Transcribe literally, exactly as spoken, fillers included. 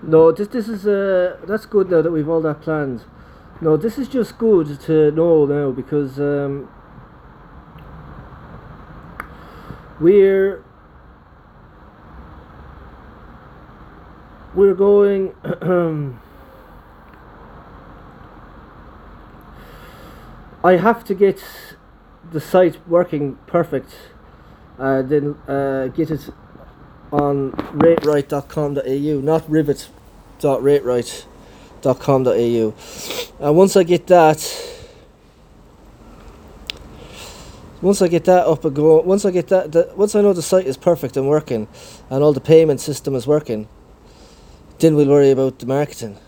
No, this this is uh that's good now that we've all that planned. No, this is just good to know now because um, we're we're going. I have to get the site working perfect. Uh, then uh, get it on ratewright dot com dot a u, not rivet dot ratewright dot com dot a u. And once I get that, once I get that up and go, once I get that, that, once I know the site is perfect and working, and all the payment system is working, then we'll worry about the marketing.